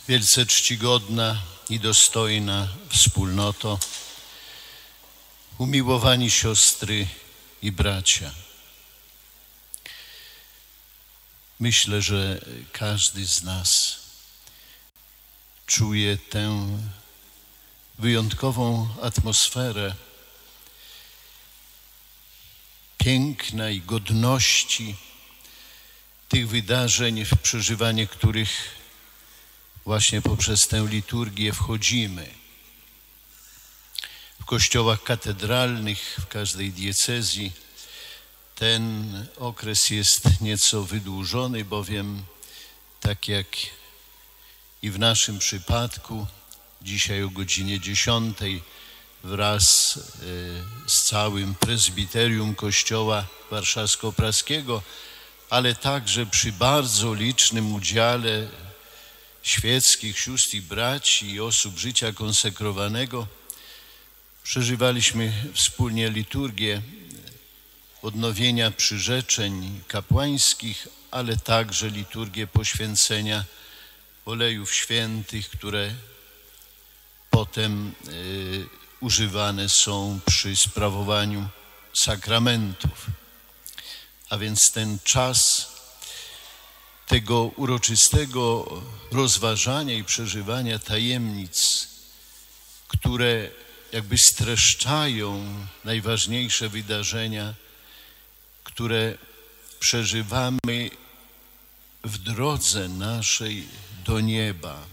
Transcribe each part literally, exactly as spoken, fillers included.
Wielce czcigodna i dostojna wspólnoto, umiłowani siostry i bracia. Myślę, że każdy z nas czuje tę wyjątkową atmosferę piękna i godności tych wydarzeń, w przeżywanie których właśnie poprzez tę liturgię wchodzimy. W kościołach katedralnych, w każdej diecezji ten okres jest nieco wydłużony, bowiem tak jak i w naszym przypadku, dzisiaj o godzinie dziesiątej wraz z całym prezbiterium Kościoła Warszawsko-Praskiego, ale także przy bardzo licznym udziale świeckich sióstr i braci i osób życia konsekrowanego, przeżywaliśmy wspólnie liturgię odnowienia przyrzeczeń kapłańskich, ale także liturgię poświęcenia olejów świętych, które potem y, używane są przy sprawowaniu sakramentów. A więc ten czas tego uroczystego rozważania i przeżywania tajemnic, które jakby streszczają najważniejsze wydarzenia, które przeżywamy w drodze naszej do nieba.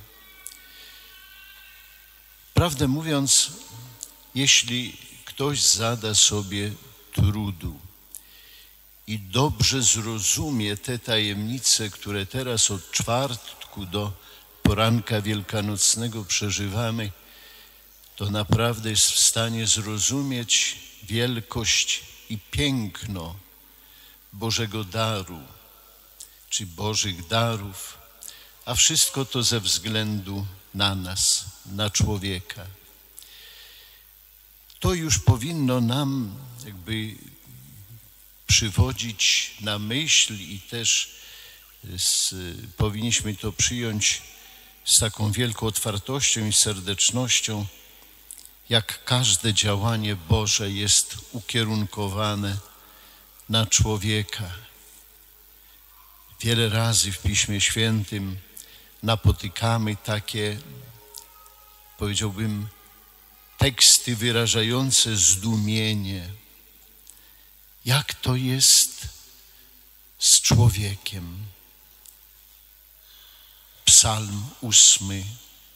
Prawdę mówiąc, jeśli ktoś zada sobie trudu i dobrze zrozumie te tajemnice, które teraz od czwartku do poranka wielkanocnego przeżywamy, to naprawdę jest w stanie zrozumieć wielkość i piękno Bożego daru, czy Bożych darów, a wszystko to ze względu na nas, na człowieka. To już powinno nam jakby przywodzić na myśl i też z, powinniśmy to przyjąć z taką wielką otwartością i serdecznością, jak każde działanie Boże jest ukierunkowane na człowieka. Wiele razy w Piśmie Świętym napotykamy takie, powiedziałbym, teksty wyrażające zdumienie. Jak to jest z człowiekiem? Psalm ósmy.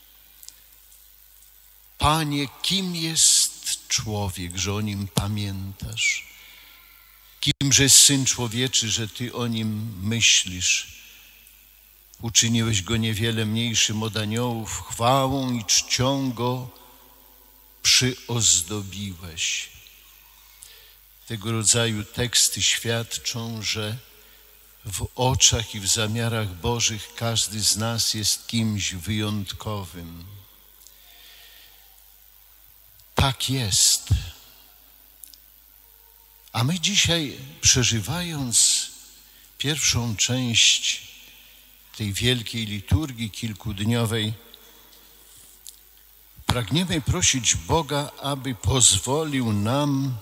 Panie, kim jest człowiek, że o nim pamiętasz? Kimże jest Syn Człowieczy, że Ty o nim myślisz? Uczyniłeś go niewiele mniejszym od aniołów, chwałą i czcią go przyozdobiłeś. Tego rodzaju teksty świadczą, że w oczach i w zamiarach Bożych każdy z nas jest kimś wyjątkowym. Tak jest. A my dzisiaj, przeżywając pierwszą część tej wielkiej liturgii kilkudniowej, pragniemy prosić Boga, aby pozwolił nam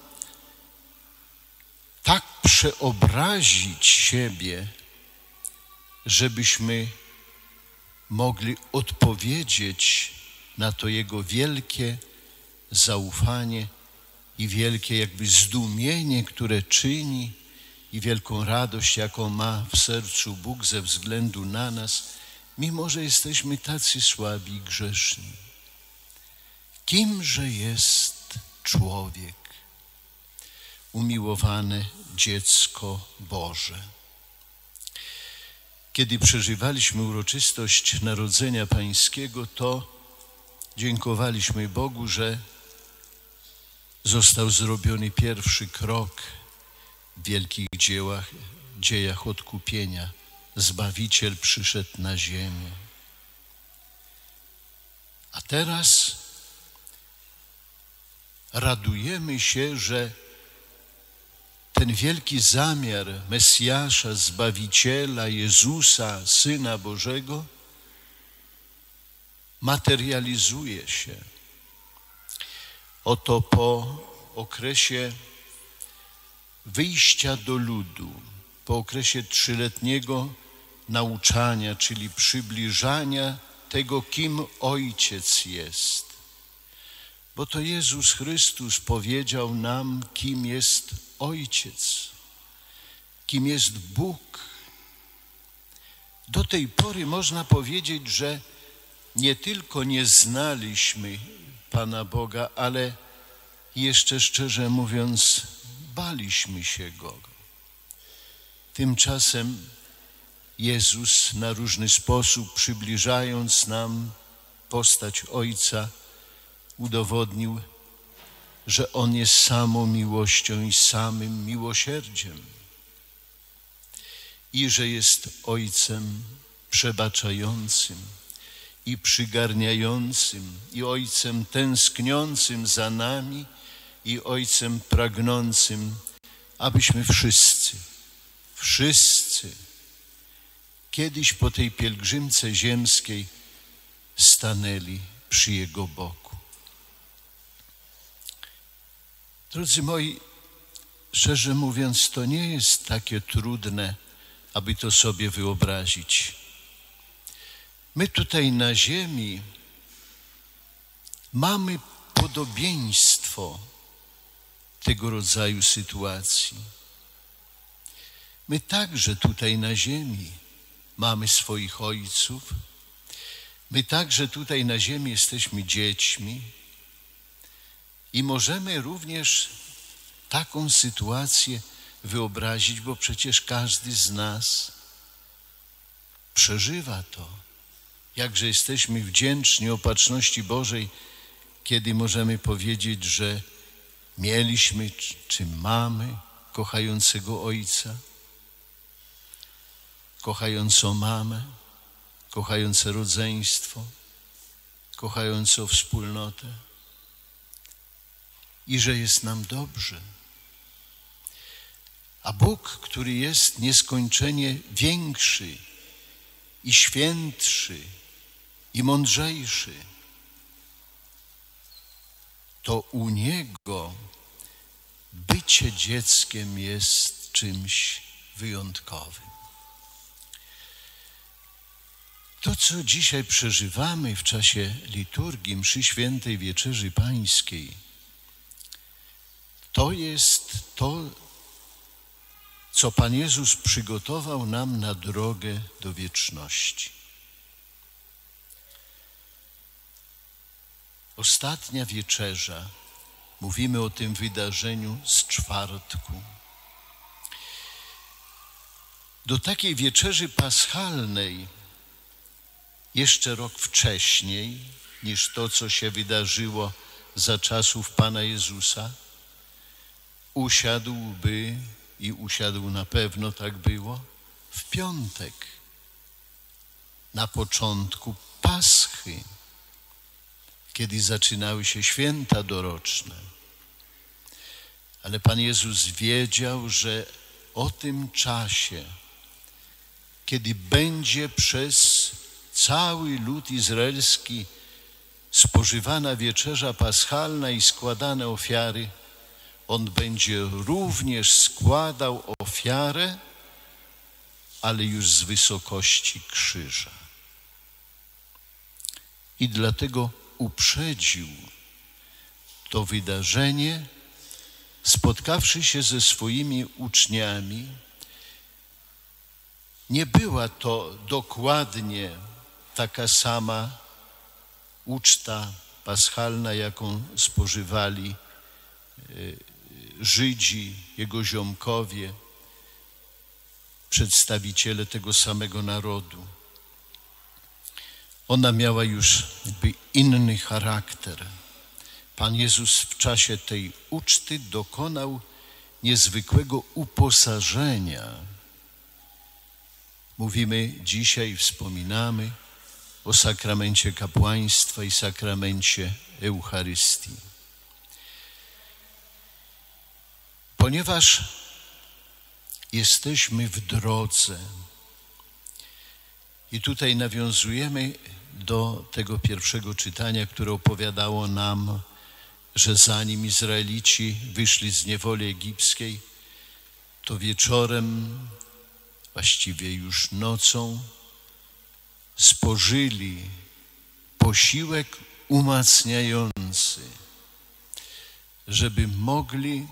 tak przeobrazić siebie, żebyśmy mogli odpowiedzieć na to Jego wielkie zaufanie i wielkie jakby zdumienie, które czyni, i wielką radość, jaką ma w sercu Bóg ze względu na nas, mimo że jesteśmy tacy słabi i grzeszni. Kimże jest człowiek? Umiłowane dziecko Boże. Kiedy przeżywaliśmy uroczystość Narodzenia Pańskiego, to dziękowaliśmy Bogu, że został zrobiony pierwszy krok w wielkich dziełach, dziejach odkupienia. Zbawiciel przyszedł na ziemię. A teraz radujemy się, że ten wielki zamiar Mesjasza, Zbawiciela, Jezusa, Syna Bożego, materializuje się. Oto po okresie wyjścia do ludu, po okresie trzyletniego nauczania, czyli przybliżania tego, kim Ojciec jest. Bo to Jezus Chrystus powiedział nam, kim jest Ojciec, kim jest Bóg. Do tej pory można powiedzieć, że nie tylko nie znaliśmy Pana Boga, ale jeszcze szczerze mówiąc, baliśmy się Go. Tymczasem Jezus na różny sposób, przybliżając nam postać Ojca, udowodnił, że On jest samą miłością i samym miłosierdziem i że jest Ojcem przebaczającym i przygarniającym, i Ojcem tęskniącym za nami, i Ojcem pragnącym, abyśmy wszyscy, wszyscy kiedyś po tej pielgrzymce ziemskiej stanęli przy Jego boku. Drodzy moi, szczerze mówiąc, to nie jest takie trudne, aby to sobie wyobrazić. My tutaj na ziemi mamy podobieństwo tego rodzaju sytuacji. My także tutaj na ziemi mamy swoich ojców. My także tutaj na ziemi jesteśmy dziećmi i możemy również taką sytuację wyobrazić, bo przecież każdy z nas przeżywa to. Jakże jesteśmy wdzięczni Opatrzności Bożej, kiedy możemy powiedzieć, że mieliśmy czy mamy kochającego Ojca, kochającą mamę, kochające rodzeństwo, kochającą wspólnotę i że jest nam dobrze. A Bóg, który jest nieskończenie większy i świętszy i mądrzejszy, to u Niego bycie dzieckiem jest czymś wyjątkowym. To, co dzisiaj przeżywamy w czasie liturgii mszy świętej Wieczerzy Pańskiej, to jest to, co Pan Jezus przygotował nam na drogę do wieczności. Ostatnia wieczerza, mówimy o tym wydarzeniu z czwartku. Do takiej wieczerzy paschalnej jeszcze rok wcześniej niż to, co się wydarzyło za czasów Pana Jezusa, usiadłby i usiadł na pewno, tak było, w piątek, na początku Paschy, kiedy zaczynały się święta doroczne. Ale Pan Jezus wiedział, że o tym czasie, kiedy będzie przez cały lud izraelski spożywana wieczerza paschalna i składane ofiary, On będzie również składał ofiarę, ale już z wysokości krzyża. I dlatego uprzedził to wydarzenie, spotkawszy się ze swoimi uczniami. Nie była to dokładnie taka sama uczta paschalna, jaką spożywali Żydzi, jego ziomkowie, przedstawiciele tego samego narodu. Ona miała już jakby inny charakter. Pan Jezus w czasie tej uczty dokonał niezwykłego uposażenia. Mówimy dzisiaj, wspominamy o sakramencie kapłaństwa i sakramencie Eucharystii. Ponieważ jesteśmy w drodze i tutaj nawiązujemy do tego pierwszego czytania, które opowiadało nam, że zanim Izraelici wyszli z niewoli egipskiej, to wieczorem, właściwie już nocą, spożyli posiłek umacniający, żeby mogli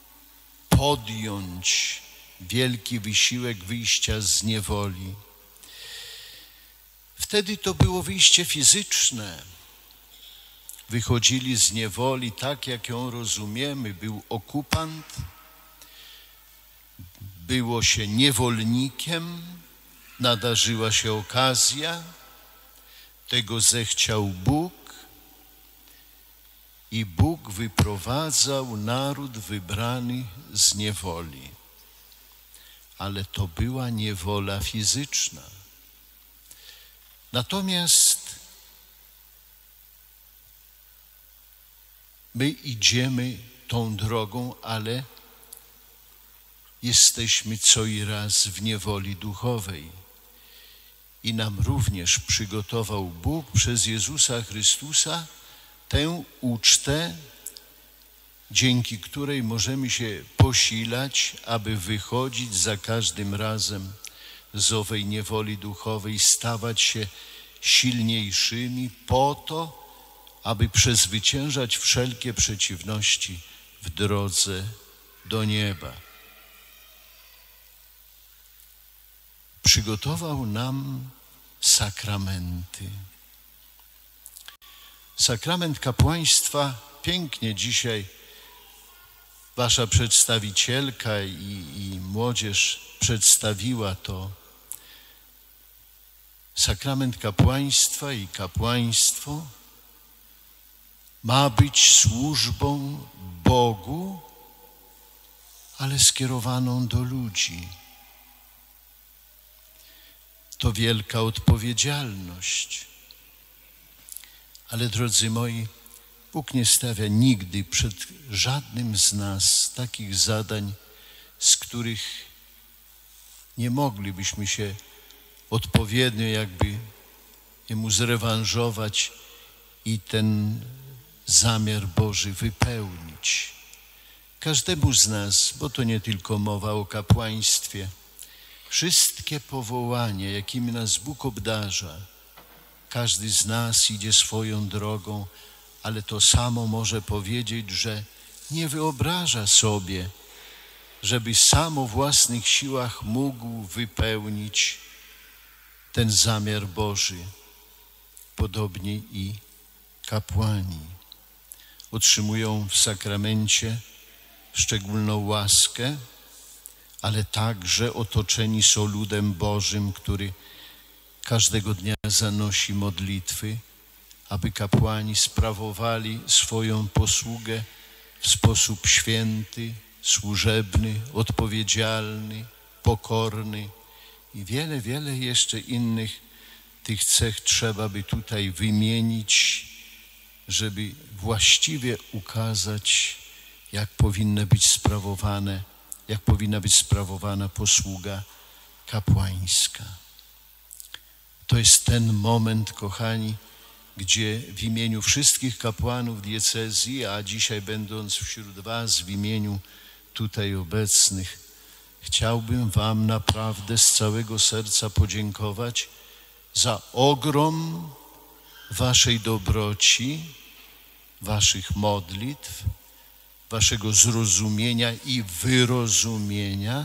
podjąć wielki wysiłek wyjścia z niewoli. Wtedy to było wyjście fizyczne. Wychodzili z niewoli tak, jak ją rozumiemy. Był okupant, było się niewolnikiem, nadarzyła się okazja, tego zechciał Bóg i Bóg wyprowadzał naród wybrany z niewoli. Ale to była niewola fizyczna. Natomiast my idziemy tą drogą, ale jesteśmy co i raz w niewoli duchowej. I nam również przygotował Bóg przez Jezusa Chrystusa tę ucztę, dzięki której możemy się posilać, aby wychodzić za każdym razem z owej niewoli duchowej, stawać się silniejszymi po to, aby przezwyciężać wszelkie przeciwności w drodze do nieba. Przygotował nam sakramenty. Sakrament kapłaństwa pięknie dzisiaj wasza przedstawicielka i, i młodzież przedstawiła to. Sakrament kapłaństwa i kapłaństwo ma być służbą Bogu, ale skierowaną do ludzi. To wielka odpowiedzialność. Ale drodzy moi, Bóg nie stawia nigdy przed żadnym z nas takich zadań, z których nie moglibyśmy się odpowiednio jakby Jemu zrewanżować i ten zamiar Boży wypełnić. Każdemu z nas, bo to nie tylko mowa o kapłaństwie, wszystkie powołania, jakimi nas Bóg obdarza, każdy z nas idzie swoją drogą, ale to samo może powiedzieć, że nie wyobraża sobie, żeby sam o własnych siłach mógł wypełnić ten zamiar Boży. Podobnie i kapłani otrzymują w sakramencie szczególną łaskę, ale także otoczeni są ludem Bożym, który każdego dnia zanosi modlitwy, aby kapłani sprawowali swoją posługę w sposób święty, służebny, odpowiedzialny, pokorny i wiele, wiele jeszcze innych tych cech trzeba by tutaj wymienić, żeby właściwie ukazać, jak powinny być sprawowane, jak powinna być sprawowana posługa kapłańska. To jest ten moment, kochani, gdzie w imieniu wszystkich kapłanów diecezji, a dzisiaj będąc wśród was w imieniu tutaj obecnych, chciałbym wam naprawdę z całego serca podziękować za ogrom waszej dobroci, waszych modlitw, waszego zrozumienia i wyrozumienia,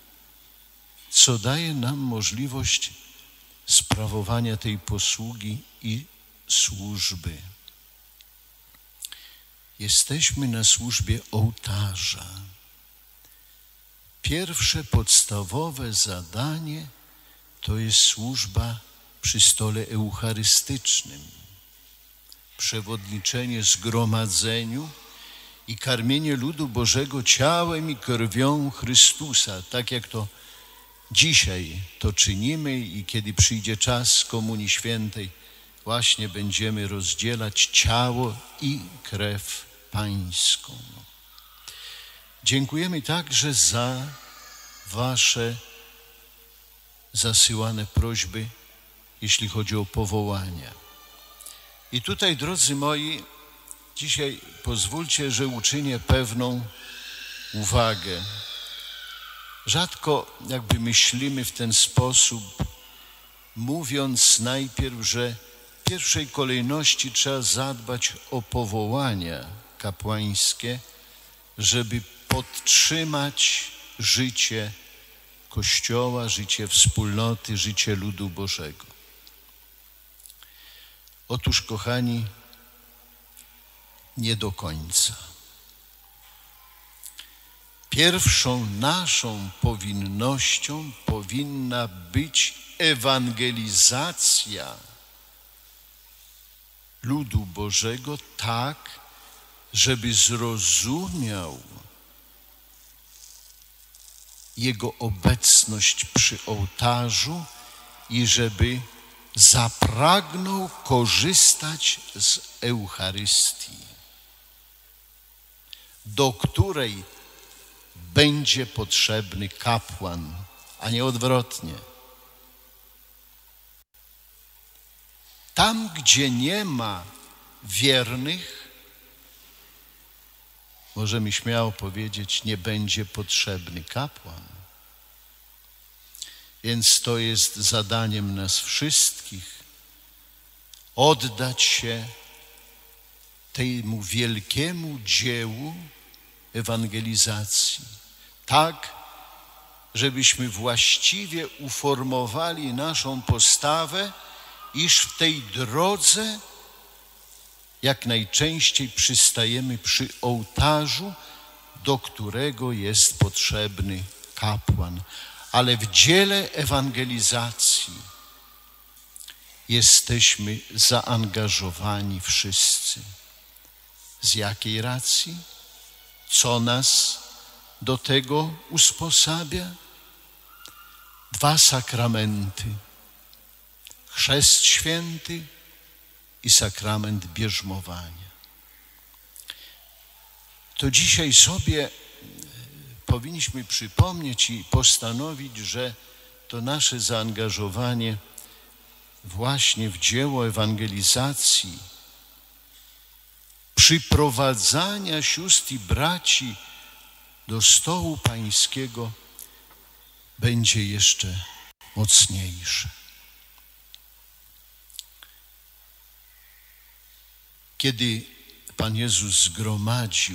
co daje nam możliwość sprawowania tej posługi i służby. Jesteśmy na służbie ołtarza. Pierwsze podstawowe zadanie to jest służba przy stole eucharystycznym, przewodniczenie zgromadzeniu i karmienie ludu Bożego ciałem i krwią Chrystusa, tak jak to dzisiaj to czynimy i kiedy przyjdzie czas Komunii Świętej, właśnie będziemy rozdzielać ciało i krew Pańską. Dziękujemy także za wasze zasyłane prośby, jeśli chodzi o powołania. I tutaj, drodzy moi, dzisiaj pozwólcie, że uczynię pewną uwagę. Rzadko jakby myślimy w ten sposób, mówiąc najpierw, że w pierwszej kolejności trzeba zadbać o powołania kapłańskie, żeby podtrzymać życie Kościoła, życie wspólnoty, życie ludu Bożego. Otóż, kochani, nie do końca. Pierwszą naszą powinnością powinna być ewangelizacja ludu Bożego tak, żeby zrozumiał Jego obecność przy ołtarzu i żeby zapragnął korzystać z Eucharystii, do której będzie potrzebny kapłan, a nie odwrotnie. Tam, gdzie nie ma wiernych, możemy śmiało powiedzieć, nie będzie potrzebny kapłan. Więc to jest zadaniem nas wszystkich, oddać się temu wielkiemu dziełu ewangelizacji, tak, żebyśmy właściwie uformowali naszą postawę, iż w tej drodze jak najczęściej przystajemy przy ołtarzu, do którego jest potrzebny kapłan. Ale w dziele ewangelizacji jesteśmy zaangażowani wszyscy. Z jakiej racji? Co nas do tego usposabia? Dwa sakramenty. Chrzest święty i sakrament bierzmowania. To dzisiaj sobie powinniśmy przypomnieć i postanowić, że to nasze zaangażowanie właśnie w dzieło ewangelizacji, przyprowadzania sióstr i braci do stołu pańskiego będzie jeszcze mocniejsze. Kiedy Pan Jezus zgromadził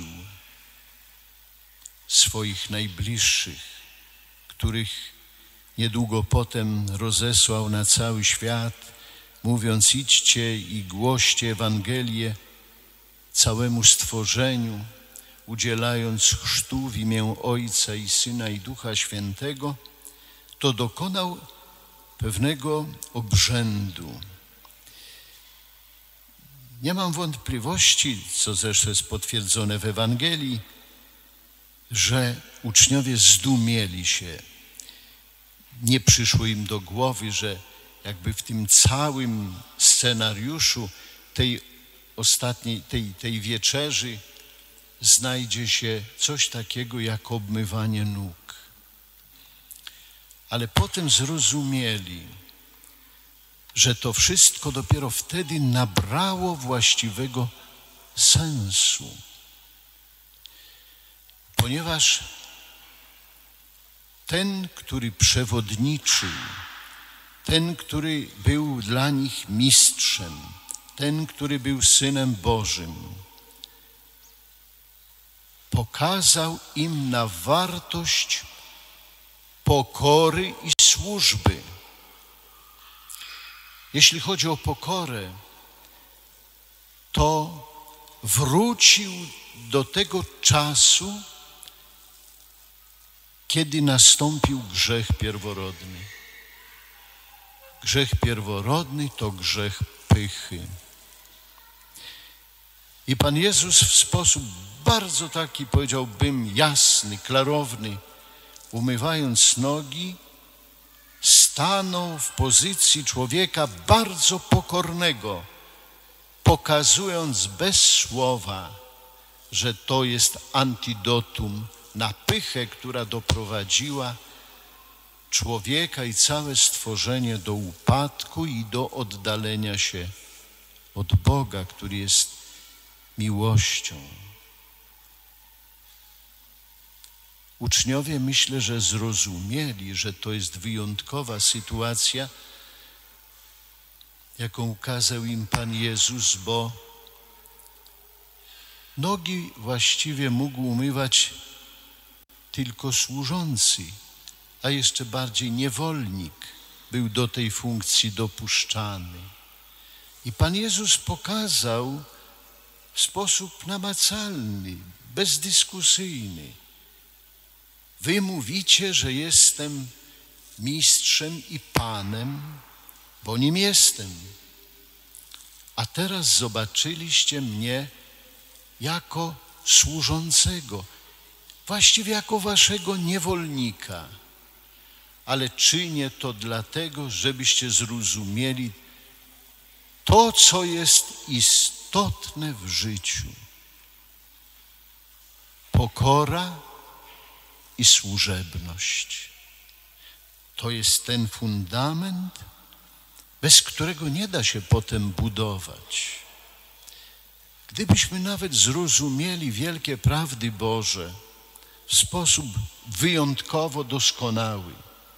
swoich najbliższych, których niedługo potem rozesłał na cały świat, mówiąc: idźcie i głoście Ewangelię całemu stworzeniu, udzielając chrztu w imię Ojca i Syna i Ducha Świętego, to dokonał pewnego obrzędu. Nie mam wątpliwości, co zresztą jest potwierdzone w Ewangelii, że uczniowie zdumieli się. Nie przyszło im do głowy, że jakby w tym całym scenariuszu tej ostatniej, tej, tej wieczerzy znajdzie się coś takiego jak obmywanie nóg. Ale potem zrozumieli, że to wszystko dopiero wtedy nabrało właściwego sensu. Ponieważ ten, który przewodniczył, ten, który był dla nich mistrzem, ten, który był Synem Bożym, pokazał im na wartość pokory i służby. Jeśli chodzi o pokorę, to wrócił do tego czasu, kiedy nastąpił grzech pierworodny. Grzech pierworodny to grzech pychy. I Pan Jezus w sposób bardzo taki, powiedziałbym, jasny, klarowny, umywając nogi, stanął w pozycji człowieka bardzo pokornego, pokazując bez słowa, że to jest antidotum na pychę, która doprowadziła człowieka i całe stworzenie do upadku i do oddalenia się od Boga, który jest miłością. Uczniowie, myślę, że zrozumieli, że to jest wyjątkowa sytuacja, jaką ukazał im Pan Jezus, bo nogi właściwie mógł umywać tylko służący, a jeszcze bardziej niewolnik był do tej funkcji dopuszczany. I Pan Jezus pokazał w sposób namacalny, bezdyskusyjny: wy mówicie, że jestem mistrzem i Panem, bo nim jestem. A teraz zobaczyliście mnie jako służącego, właściwie jako waszego niewolnika. Ale czynię to dlatego, żebyście zrozumieli to, co jest istotne w życiu. Pokora i służebność. To jest ten fundament, bez którego nie da się potem budować. Gdybyśmy nawet zrozumieli wielkie prawdy Boże w sposób wyjątkowo doskonały,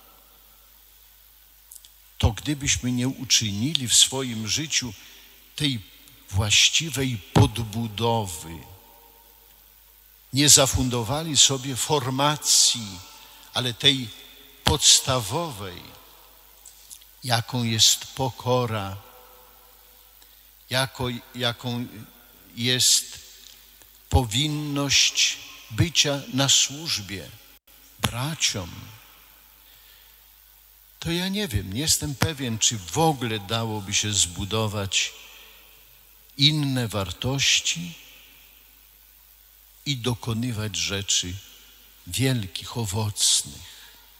to gdybyśmy nie uczynili w swoim życiu tej właściwej podbudowy, nie zafundowali sobie formacji, ale tej podstawowej, jaką jest pokora, jako, jaką jest powinność bycia na służbie braciom, to ja nie wiem, nie jestem pewien, czy w ogóle dałoby się zbudować inne wartości i dokonywać rzeczy wielkich, owocnych.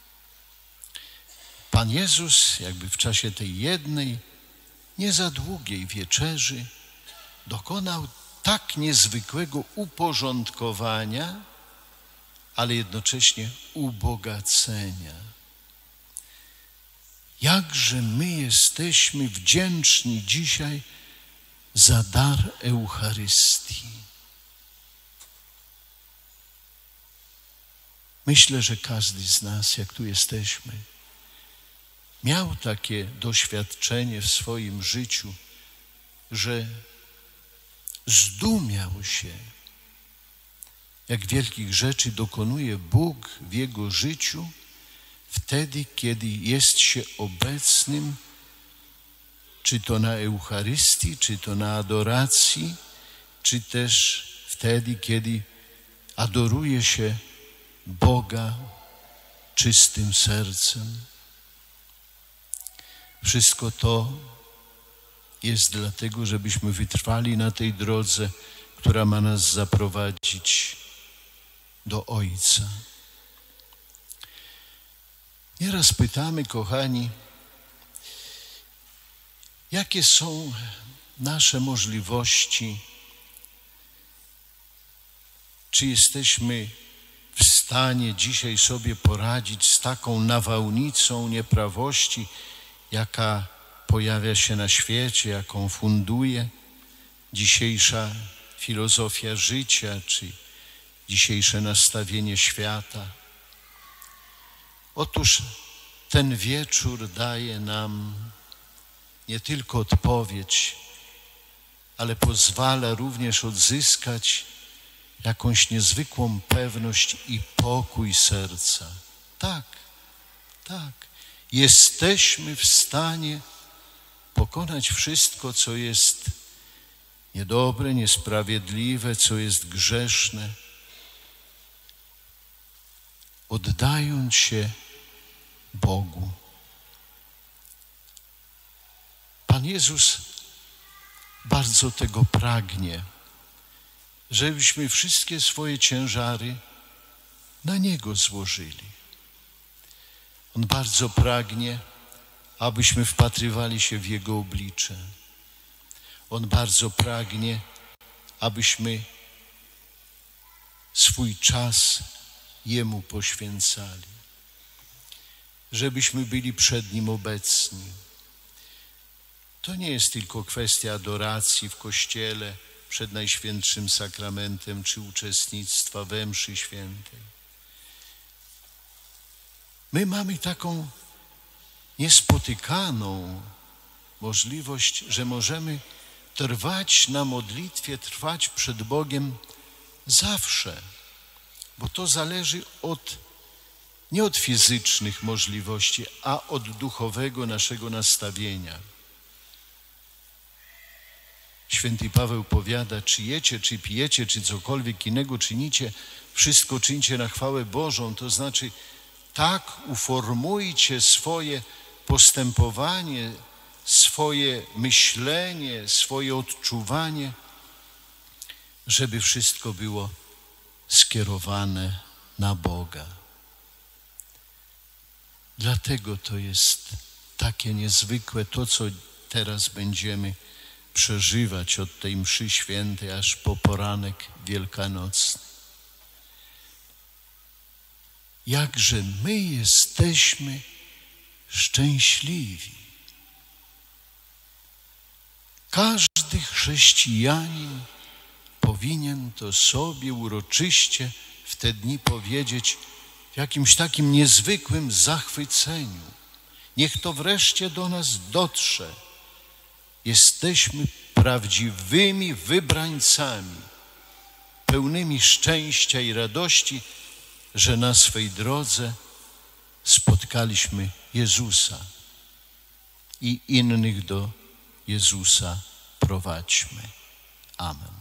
Pan Jezus jakby w czasie tej jednej, nie za długiej wieczerzy dokonał tak niezwykłego uporządkowania, ale jednocześnie ubogacenia. Jakże my jesteśmy wdzięczni dzisiaj za dar Eucharystii. Myślę, że każdy z nas, jak tu jesteśmy, miał takie doświadczenie w swoim życiu, że zdumiał się, jak wielkich rzeczy dokonuje Bóg w jego życiu, wtedy, kiedy jest się obecnym, czy to na Eucharystii, czy to na adoracji, czy też wtedy, kiedy adoruje się Boga czystym sercem. Wszystko to jest dlatego, żebyśmy wytrwali na tej drodze, która ma nas zaprowadzić do Ojca. Nieraz pytamy, kochani, jakie są nasze możliwości, czy jesteśmy w stanie dzisiaj sobie poradzić z taką nawałnicą nieprawości, jaka pojawia się na świecie, jaką funduje dzisiejsza filozofia życia, czy dzisiejsze nastawienie świata. Otóż ten wieczór daje nam nie tylko odpowiedź, ale pozwala również odzyskać jakąś niezwykłą pewność i pokój serca. Tak, tak. Jesteśmy w stanie pokonać wszystko, co jest niedobre, niesprawiedliwe, co jest grzeszne, oddając się Bogu. Pan Jezus bardzo tego pragnie, żebyśmy wszystkie swoje ciężary na Niego złożyli. On bardzo pragnie, abyśmy wpatrywali się w Jego oblicze. On bardzo pragnie, abyśmy swój czas Jemu poświęcali, żebyśmy byli przed Nim obecni. To nie jest tylko kwestia adoracji w Kościele przed Najświętszym Sakramentem czy uczestnictwa we mszy świętej. My mamy taką niespotykaną możliwość, że możemy trwać na modlitwie, trwać przed Bogiem zawsze, bo to zależy od, nie od fizycznych możliwości, a od duchowego naszego nastawienia. Święty Paweł powiada, czy jecie, czy pijecie, czy cokolwiek innego czynicie, wszystko czyńcie na chwałę Bożą, to znaczy tak uformujcie swoje postępowanie, swoje myślenie, swoje odczuwanie, żeby wszystko było skierowane na Boga. Dlatego to jest takie niezwykłe to, co teraz będziemy przeżywać od tej mszy świętej aż po poranek wielkanocny. Jakże my jesteśmy szczęśliwi. Każdy chrześcijanin powinien to sobie uroczyście w te dni powiedzieć w jakimś takim niezwykłym zachwyceniu. Niech to wreszcie do nas dotrze. Jesteśmy prawdziwymi wybrańcami, pełnymi szczęścia i radości, że na swej drodze spotkaliśmy Jezusa i innych do Jezusa prowadźmy. Amen.